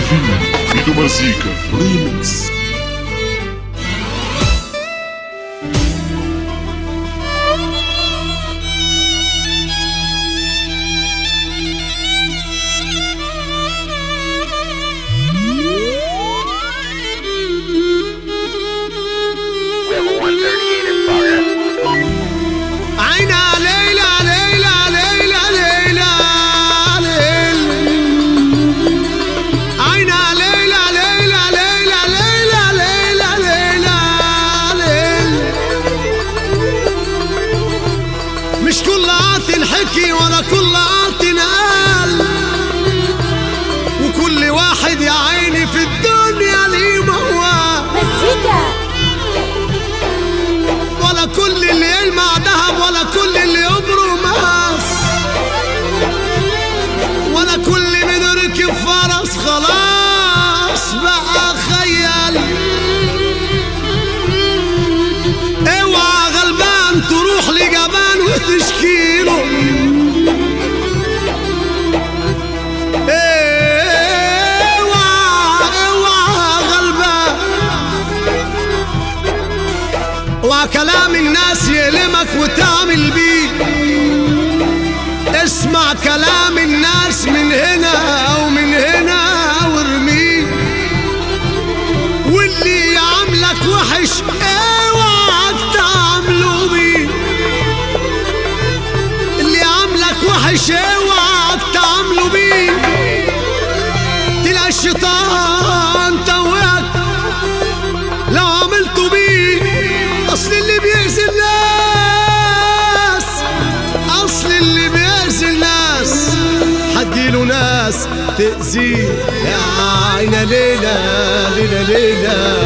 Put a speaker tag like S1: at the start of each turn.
S1: فيديو مزيكا ريمكس.
S2: مش كل عاطن حكي ولا كل عاطن قال، وكل واحد يا عيني في الدنيا ليه موال. ولا كل اللي يلمع دهب ولا كل اللي يبرق ماس، ولا كل من ركب فرس خلاص بقى خيال. اوعى غلبان تروح لجبان وتشكيله، اوعى غلبان. اوعى كلام الناس يلمك وتعمل بيه، اسمع كلام الناس من هنا او من هنا وارميه. واللي يعملك وحش اوعى تعمله بيه، اللي عملك وحش اوعى تعمله بيه. تلاقي الشيطان توهك لو عملته بيه. اصل اللي بيأذي الناس، اصل اللي بيأذي الناس هتجيله ناس تأذيه. يا عينا ليلة ليلة ليلة